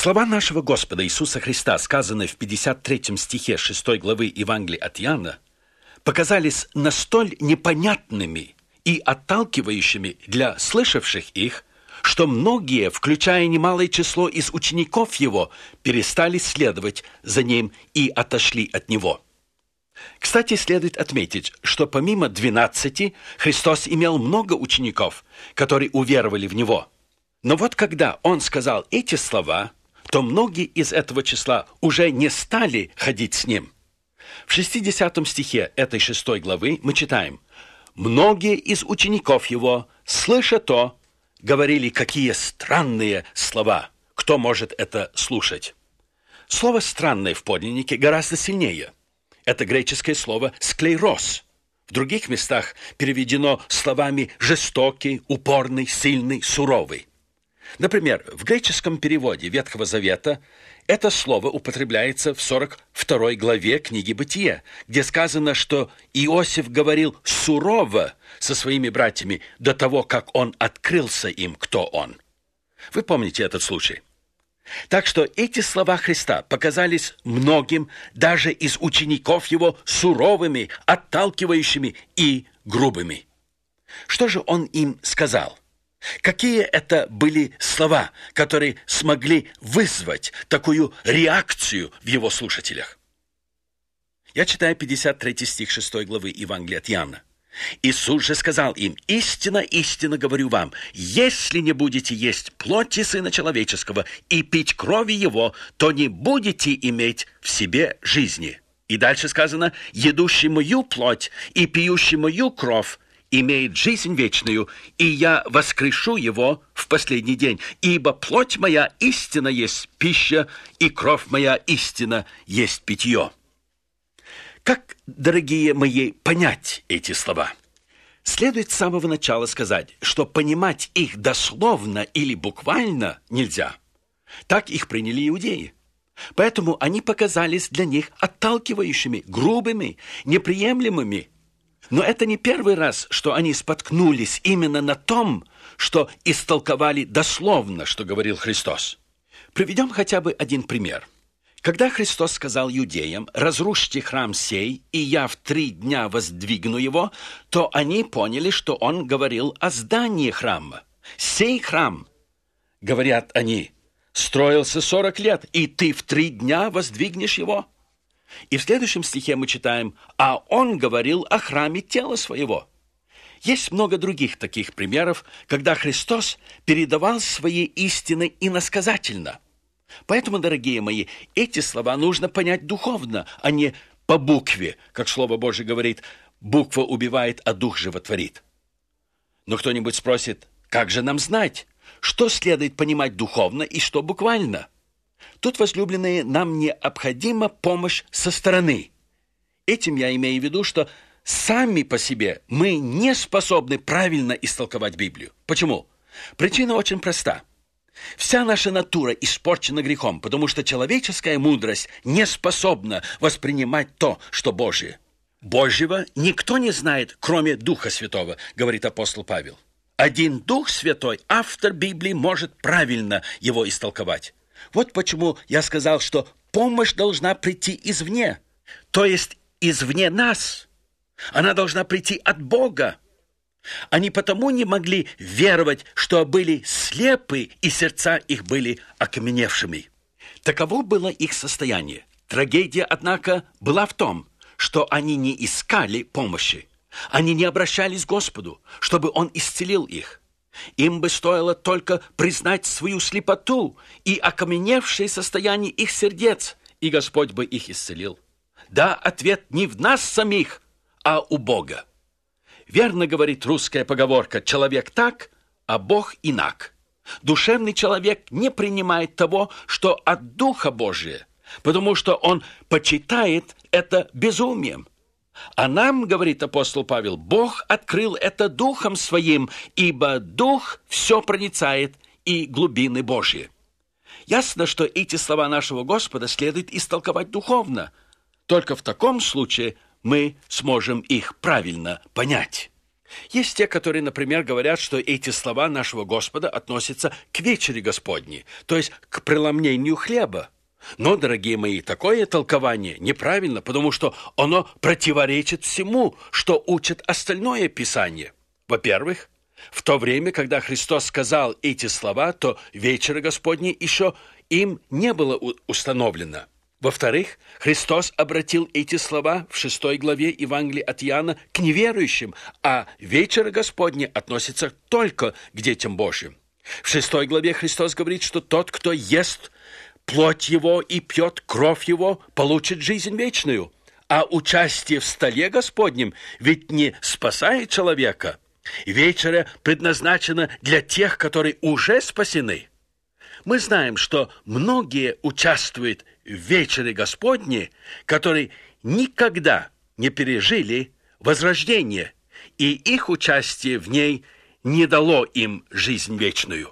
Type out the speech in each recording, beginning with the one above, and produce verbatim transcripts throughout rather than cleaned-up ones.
Слова нашего Господа Иисуса Христа, сказанные в пятьдесят третьем стихе шестой главы Евангелия от Иоанна, показались настоль непонятными и отталкивающими для слышавших их, что многие, включая немалое число из учеников его, перестали следовать за ним и отошли от него. Кстати, следует отметить, что помимо двенадцати Христос имел много учеников, которые уверовали в Него. Но вот когда Он сказал эти слова, то многие из этого числа уже не стали ходить с Ним. В шестидесятом стихе этой шестой главы мы читаем: «Многие из учеников Его, слыша то, говорили, какие странные слова. Кто может это слушать?» Слово «странное» в подлиннике гораздо сильнее. Это греческое слово «склейроз». В других местах переведено словами «жестокий», «упорный», «сильный», «суровый». Например, в греческом переводе Ветхого Завета это слово употребляется в сорок второй главе книги «Бытие», где сказано, что Иосиф говорил сурово со своими братьями до того, как он открылся им, кто он. Вы помните этот случай? Так что эти слова Христа показались многим, даже из учеников Его, суровыми, отталкивающими и грубыми. Что же Он им сказал? Какие это были слова, которые смогли вызвать такую реакцию в Его слушателях? Я читаю пятьдесят третий стих шестой главы Евангелия от Иоанна. «Иисус же сказал им: истинно, истинно говорю вам, если не будете есть плоти Сына Человеческого и пить крови Его, то не будете иметь в себе жизни». И дальше сказано: «Едущий мою плоть и пьющий мою кровь имеет жизнь вечную, и я воскрешу его в последний день, ибо плоть моя истинно есть пища, и кровь моя истинно есть питье». Как, дорогие мои, понять эти слова? Следует с самого начала сказать, что понимать их дословно или буквально нельзя. Так их приняли иудеи. Поэтому они показались для них отталкивающими, грубыми, неприемлемыми. Но это не первый раз, что они споткнулись именно на том, что истолковали дословно, что говорил Христос. Приведем хотя бы один пример. Когда Христос сказал иудеям: «Разрушьте храм сей, и я в три дня воздвигну его», то они поняли, что Он говорил о здании храма. «Сей храм, — говорят они, — строился сорок лет, и ты в три дня воздвигнешь его». И в следующем стихе мы читаем: «А Он говорил о храме тела своего». Есть много других таких примеров, когда Христос передавал свои истины иносказательно. Поэтому, дорогие мои, эти слова нужно понять духовно, а не по букве. Как Слово Божие говорит, буква убивает, а дух животворит. Но кто-нибудь спросит: как же нам знать, что следует понимать духовно и что буквально? Тут, возлюбленные, нам необходима помощь со стороны. Этим я имею в виду, что сами по себе мы не способны правильно истолковать Библию. Почему? Причина очень проста. Вся наша натура испорчена грехом, потому что человеческая мудрость не способна воспринимать то, что Божие. Божьего никто не знает, кроме Духа Святого, говорит апостол Павел. Один Дух Святой, автор Библии, может правильно его истолковать. Вот почему я сказал, что помощь должна прийти извне, то есть извне нас. Она должна прийти от Бога. Они потому не могли веровать, что были слепы, и сердца их были окаменевшими. Таково было их состояние. Трагедия, однако, была в том, что они не искали помощи. Они не обращались к Господу, чтобы Он исцелил их. Им бы стоило только признать свою слепоту и окаменевшее состояние их сердец, и Господь бы их исцелил. Да, ответ не в нас самих, а у Бога. Верно говорит русская поговорка: «Человек так, а Бог инак». Душевный человек не принимает того, что от Духа Божия, потому что он почитает это безумием. А нам, говорит апостол Павел, Бог открыл это Духом Своим, ибо Дух все проницает и глубины Божьи. Ясно, что эти слова нашего Господа следует истолковать духовно. Только в таком случае мы сможем их правильно понять. Есть те, которые, например, говорят, что эти слова нашего Господа относятся к вечере Господней, то есть к преломлению хлеба. Но, дорогие мои, такое толкование неправильно, потому что оно противоречит всему, что учит остальное Писание. Во-первых, в то время, когда Христос сказал эти слова, то вечера Господней еще им не было установлено. Во-вторых, Христос обратил эти слова в шестой главе Евангелия от Иоанна к неверующим, а вечера Господня относится только к детям Божьим. В шестой главе Христос говорит, что тот, кто ест плоть его и пьет кровь его, получит жизнь вечную. А участие в столе Господнем ведь не спасает человека. Вечеря предназначена для тех, которые уже спасены. Мы знаем, что многие участвуют в вечере Господней, которые никогда не пережили возрождение, и их участие в ней не дало им жизнь вечную.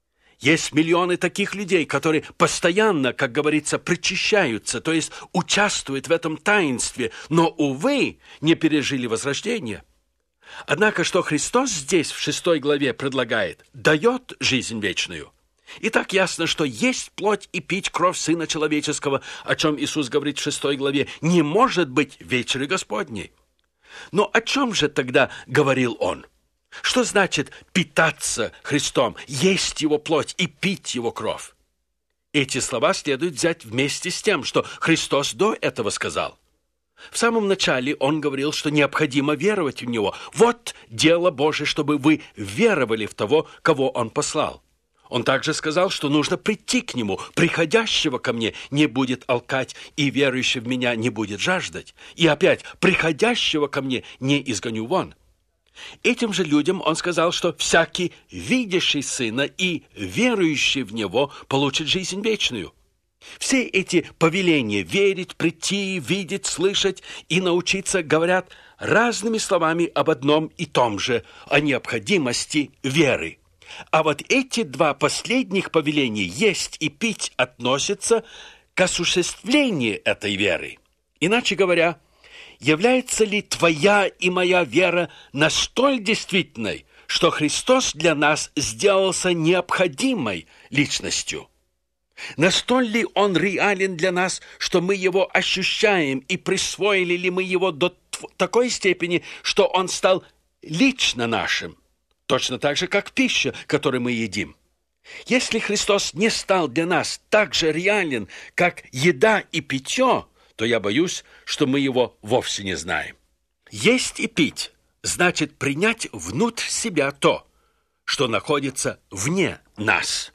Есть миллионы таких людей, которые постоянно, как говорится, причащаются, то есть участвуют в этом таинстве, но, увы, не пережили возрождение. Однако, что Христос здесь в шестой главе предлагает, дает жизнь вечную. И так ясно, что есть плоть и пить кровь Сына Человеческого, о чем Иисус говорит в шестой главе, не может быть вечери Господней. Но о чем же тогда говорил Он? Что значит питаться Христом, есть Его плоть и пить Его кровь? Эти слова следует взять вместе с тем, что Христос до этого сказал. В самом начале Он говорил, что необходимо веровать в Него. Вот дело Божие, чтобы вы веровали в того, кого Он послал. Он также сказал, что нужно прийти к Нему. Приходящего ко мне не будет алкать, и верующий в Меня не будет жаждать. И опять, приходящего ко мне не изгоню вон. Этим же людям Он сказал, что всякий, видящий Сына и верующий в Него, получит жизнь вечную. Все эти повеления верить, прийти, видеть, слышать и научиться говорят разными словами об одном и том же, о необходимости веры. А вот эти два последних повеления есть и пить относятся к осуществлению этой веры. Иначе говоря, является ли твоя и моя вера настолько действительной, что Христос для нас сделался необходимой личностью? Настолько ли Он реален для нас, что мы Его ощущаем, и присвоили ли мы Его до такой степени, что Он стал лично нашим? Точно так же, как пища, которую мы едим. Если Христос не стал для нас так же реален, как еда и питье, то я боюсь, что мы Его вовсе не знаем. Есть и пить значит принять внутрь себя то, что находится вне нас.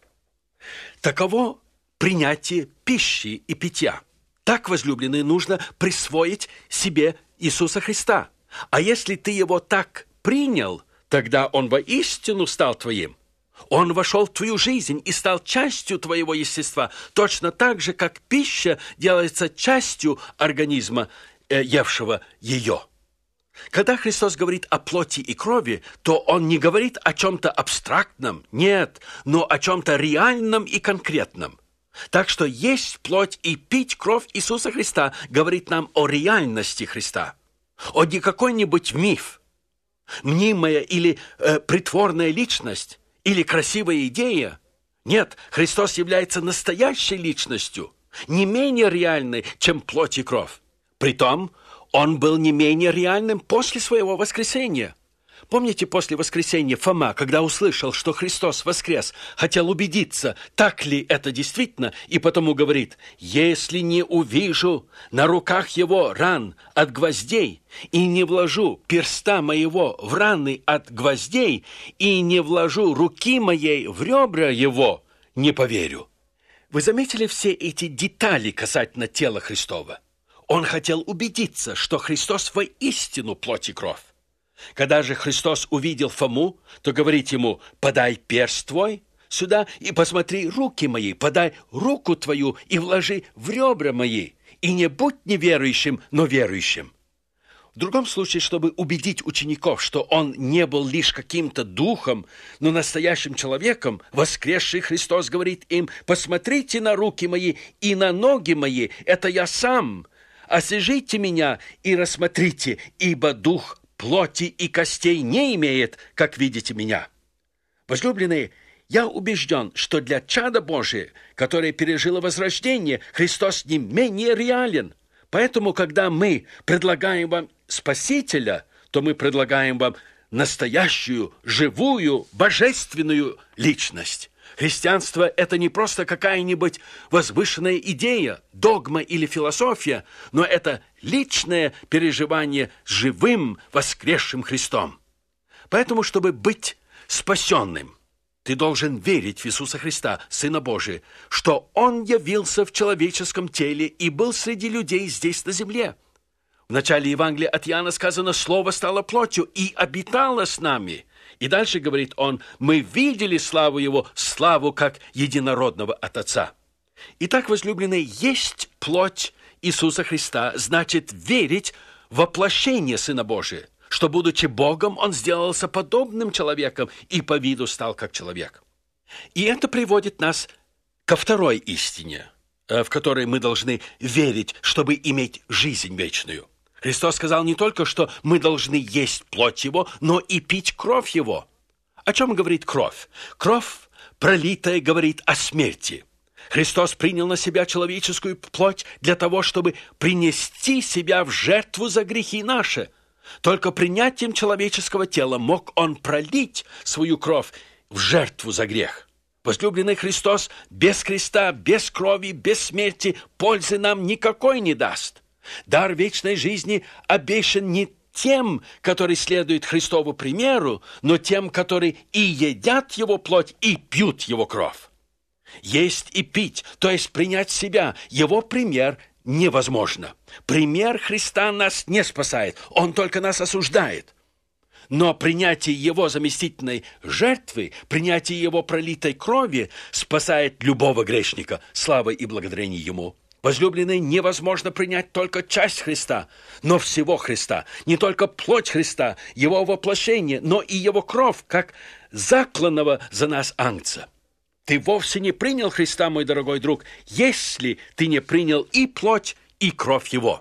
Таково принятие пищи и питья. Так, возлюбленные, нужно присвоить себе Иисуса Христа. А если ты Его так принял, тогда Он воистину стал твоим. Он вошел в твою жизнь и стал частью твоего естества, точно так же, как пища делается частью организма, э, евшего ее. Когда Христос говорит о плоти и крови, то Он не говорит о чем-то абстрактном, нет, но о чем-то реальном и конкретном. Так что есть плоть и пить кровь Иисуса Христа говорит нам о реальности Христа, о не какой-нибудь миф, мнимая или э, притворная личность, или красивая идея. Нет, Христос является настоящей личностью, не менее реальной, чем плоть и кровь. Притом, Он был не менее реальным после Своего воскресения. Помните, после воскресения Фома, когда услышал, что Христос воскрес, хотел убедиться, так ли это действительно, и потому говорит: «Если не увижу на руках его ран от гвоздей, и не вложу перста моего в раны от гвоздей, и не вложу руки моей в ребра его, не поверю». Вы заметили все эти детали касательно тела Христова? Он хотел убедиться, что Христос воистину плоть и кровь. Когда же Христос увидел Фому, то говорит ему: «Подай перст твой сюда и посмотри руки мои, подай руку твою и вложи в ребра мои, и не будь неверующим, но верующим». В другом случае, чтобы убедить учеников, что Он не был лишь каким-то духом, но настоящим человеком, воскресший Христос говорит им: «Посмотрите на руки мои и на ноги мои, это я сам. Освежите меня и рассмотрите, ибо дух плоти и костей не имеет, как видите меня. Возлюбленные, я убежден, что для чада Божия, которое пережило возрождение, Христос не менее реален. Поэтому, когда мы предлагаем вам Спасителя, то мы предлагаем вам настоящую, живую, божественную личность. Христианство – это не просто какая-нибудь возвышенная идея, догма или философия, но это личное переживание с живым, воскресшим Христом. Поэтому, чтобы быть спасенным, ты должен верить в Иисуса Христа, Сына Божия, что Он явился в человеческом теле и был среди людей здесь на земле. В начале Евангелия от Иоанна сказано: «Слово стало плотью и обитало с нами». И дальше говорит он: «Мы видели славу Его, славу как единородного от Отца». Итак, возлюбленные, есть плоть Иисуса Христа, значит верить в воплощение Сына Божия, что, будучи Богом, Он сделался подобным человеком и по виду стал как человек. И это приводит нас ко второй истине, в которой мы должны верить, чтобы иметь жизнь вечную. Христос сказал не только, что мы должны есть плоть Его, но и пить кровь Его. О чем говорит кровь? Кровь, пролитая, говорит о смерти. Христос принял на себя человеческую плоть для того, чтобы принести себя в жертву за грехи наши. Только принятием человеческого тела мог Он пролить свою кровь в жертву за грех. Возлюбленный, Христос без креста, без крови, без смерти пользы нам никакой не даст. Дар вечной жизни обещан не тем, которые следуют Христову примеру, но тем, которые и едят Его плоть, и пьют Его кровь. Есть и пить, то есть принять себя, Его пример невозможно. Пример Христа нас не спасает, Он только нас осуждает. Но принятие Его заместительной жертвы, принятие Его пролитой крови спасает любого грешника. Слава и благодарение Ему. Возлюбленные, невозможно принять только часть Христа, но всего Христа. Не только плоть Христа, Его воплощение, но и Его кровь, как закланного за нас агнца. Ты вовсе не принял Христа, мой дорогой друг, если ты не принял и плоть, и кровь Его.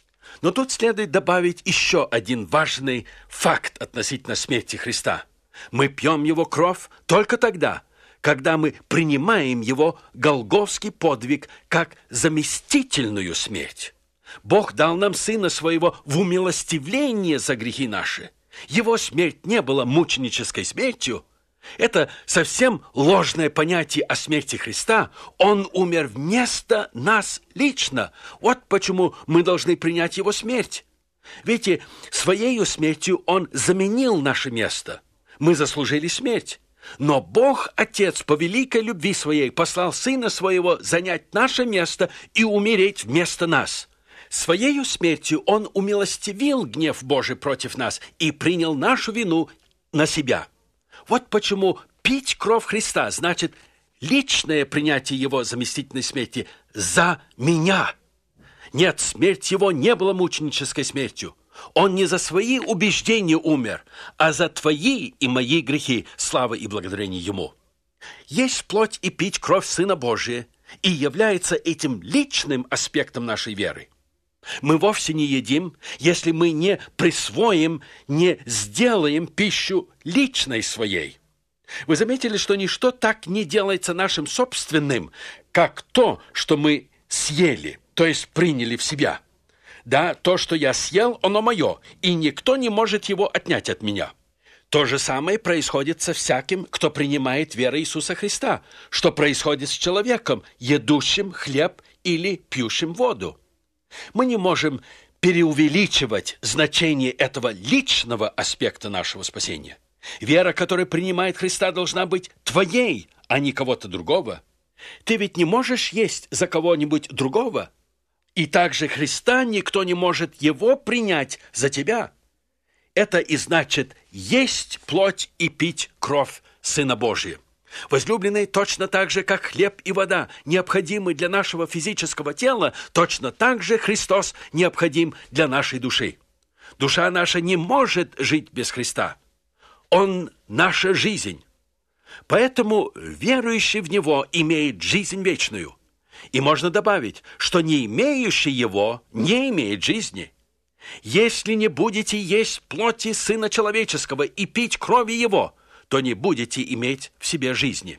Но тут следует добавить еще один важный факт относительно смерти Христа. Мы пьем Его кровь только тогда, когда мы принимаем Его голгофский подвиг как заместительную смерть. Бог дал нам Сына Своего в умилостивление за грехи наши. Его смерть не была мученической смертью. Это совсем ложное понятие о смерти Христа. Он умер вместо нас лично. Вот почему мы должны принять Его смерть. Видите, Своею смертью Он заменил наше место. Мы заслужили смерть. Но Бог, Отец, по великой любви Своей послал Сына Своего занять наше место и умереть вместо нас. Своею смертью Он умилостивил гнев Божий против нас и принял нашу вину на себя. Вот почему пить кровь Христа значит личное принятие Его заместительной смерти за меня. Нет, смерть Его не была мученической смертью. Он не за свои убеждения умер, а за твои и мои грехи, слава и благодарение Ему. Есть плоть и пить кровь Сына Божия и является этим личным аспектом нашей веры. Мы вовсе не едим, если мы не присвоим, не сделаем пищу личной своей. Вы заметили, что ничто так не делается нашим собственным, как то, что мы съели, то есть приняли в себя. Да, то, что я съел, оно мое, и никто не может его отнять от меня. То же самое происходит со всяким, кто принимает веру Иисуса Христа, что происходит с человеком, едущим хлеб или пьющим воду. Мы не можем преувеличивать значение этого личного аспекта нашего спасения. Вера, которая принимает Христа, должна быть твоей, а не кого-то другого. Ты ведь не можешь есть за кого-нибудь другого. И также Христа никто не может Его принять за тебя. Это и значит есть плоть и пить кровь Сына Божия. Возлюбленные, точно так же, как хлеб и вода необходимы для нашего физического тела, точно так же Христос необходим для нашей души. Душа наша не может жить без Христа. Он – наша жизнь. Поэтому верующий в Него имеет жизнь вечную. И можно добавить, что не имеющий Его не имеет жизни. Если не будете есть плоти Сына Человеческого и пить крови Его, то не будете иметь в себе жизни.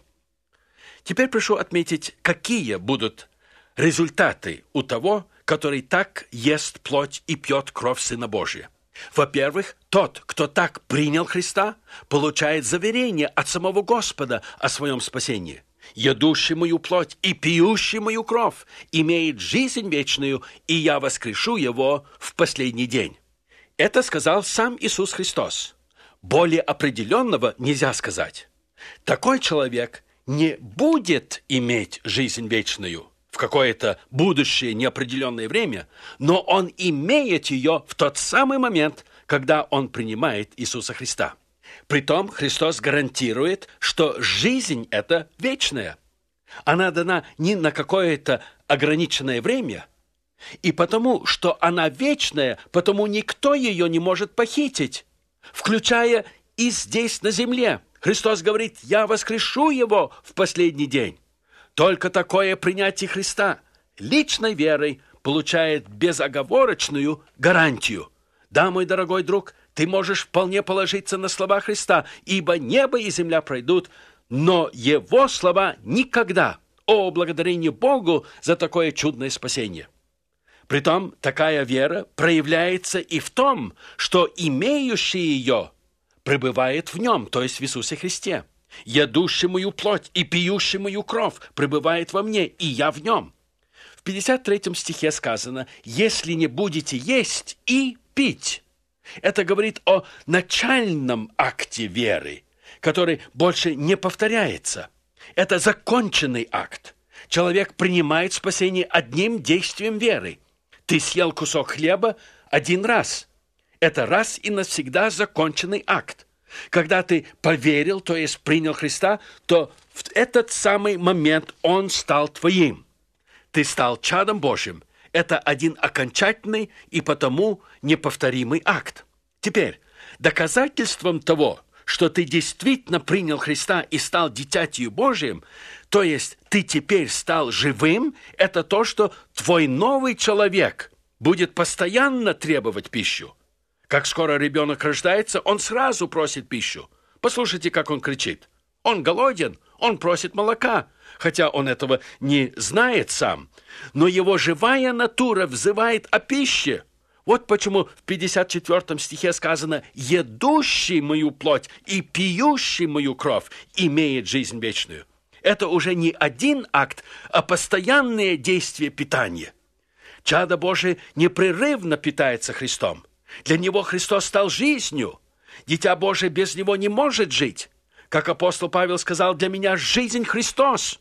Теперь прошу отметить, какие будут результаты у того, который так ест плоть и пьет кровь Сына Божия. Во-первых, тот, кто так принял Христа, получает заверение от самого Господа о своем спасении. «Едущий мою плоть и пьющий мою кровь имеет жизнь вечную, и я воскрешу его в последний день». Это сказал сам Иисус Христос. Более определенного нельзя сказать. Такой человек не будет иметь жизнь вечную в какое-то будущее неопределенное время, но он имеет ее в тот самый момент, когда он принимает Иисуса Христа. Притом Христос гарантирует, что жизнь эта вечная. Она дана не на какое-то ограниченное время, и потому, что она вечная, потому никто ее не может похитить, включая и здесь на земле. Христос говорит: «Я воскрешу его в последний день». Только такое принятие Христа личной верой получает безоговорочную гарантию. Да, мой дорогой друг, ты можешь вполне положиться на слова Христа, ибо небо и земля пройдут, но Его слова никогда. О, благодарение Богу за такое чудное спасение! Притом, такая вера проявляется и в том, что имеющий ее пребывает в нем, то есть в Иисусе Христе. «Едущий мою плоть и пьющий мою кровь пребывает во мне, и я в нем». В пятьдесят третьем стихе сказано: «Если не будете есть и пить». Это говорит о начальном акте веры, который больше не повторяется. Это законченный акт. Человек принимает спасение одним действием веры. Ты съел кусок хлеба один раз. Это раз и навсегда законченный акт. Когда ты поверил, то есть принял Христа, то в этот самый момент Он стал твоим. Ты стал чадом Божьим. Это один окончательный и потому неповторимый акт. Теперь, доказательством того, что ты действительно принял Христа и стал дитятью Божьим, то есть ты теперь стал живым, это то, что твой новый человек будет постоянно требовать пищу. Как скоро ребенок рождается, он сразу просит пищу. Послушайте, как он кричит. Он голоден, он просит молока, хотя он этого не знает сам. Но его живая натура взывает о пище. Вот почему в пятьдесят четвёртом стихе сказано: «Едущий мою плоть и пьющий мою кровь имеет жизнь вечную». Это уже не один акт, а постоянное действие питания. Чадо Божие непрерывно питается Христом. Для него Христос стал жизнью. Дитя Божие без него не может жить. Как апостол Павел сказал: «Для меня жизнь Христос».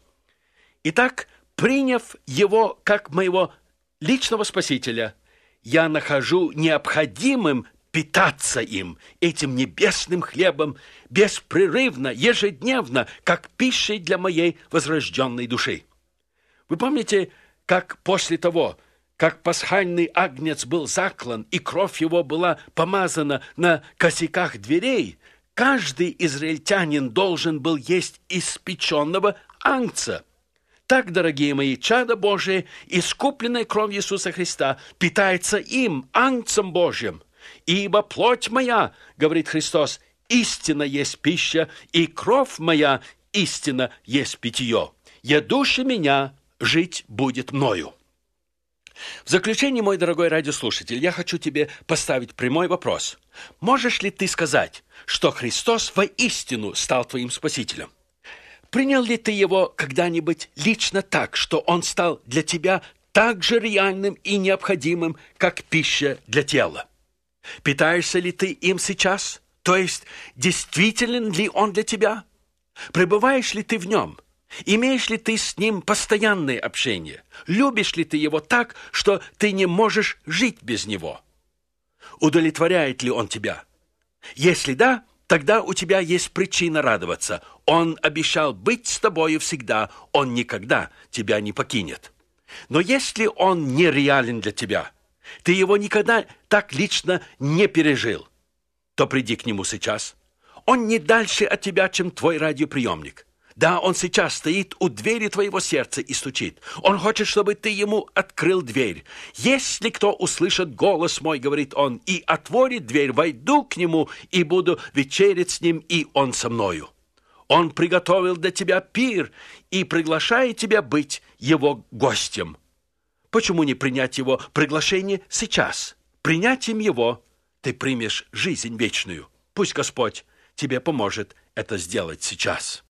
Итак, приняв его как моего личного Спасителя, я нахожу необходимым питаться им, этим небесным хлебом, беспрерывно, ежедневно, как пищей для моей возрожденной души. Вы помните, как после того, как пасхальный агнец был заклан, и кровь его была помазана на косяках дверей, каждый израильтянин должен был есть испеченного агнца. Так, дорогие мои, чадо Божие, искупленное кровью Иисуса Христа, питается им, агнцем Божьим. «Ибо плоть моя, — говорит Христос, — истинно есть пища, и кровь моя истинно есть питье. Едущий меня жить будет мною». В заключение, мой дорогой радиослушатель, я хочу тебе поставить прямой вопрос. Можешь ли ты сказать, что Христос воистину стал твоим Спасителем? Принял ли ты его когда-нибудь лично так, что он стал для тебя так же реальным и необходимым, как пища для тела? Питаешься ли ты им сейчас? То есть, действителен ли он для тебя? Пребываешь ли ты в нем? Имеешь ли ты с ним постоянное общение? Любишь ли ты его так, что ты не можешь жить без него? Удовлетворяет ли он тебя? Если да, тогда у тебя есть причина радоваться. Он обещал быть с тобою всегда, он никогда тебя не покинет. Но если он не реален для тебя, ты его никогда так лично не пережил, то приди к нему сейчас. Он не дальше от тебя, чем твой радиоприемник. Да, Он сейчас стоит у двери твоего сердца и стучит. Он хочет, чтобы ты Ему открыл дверь. «Если кто услышит голос мой, — говорит Он, — и отворит дверь, войду к Нему и буду вечерять с Ним, и Он со мною». Он приготовил для тебя пир и приглашает тебя быть Его гостем. Почему не принять Его приглашение сейчас? Принятием Его ты примешь жизнь вечную. Пусть Господь тебе поможет это сделать сейчас.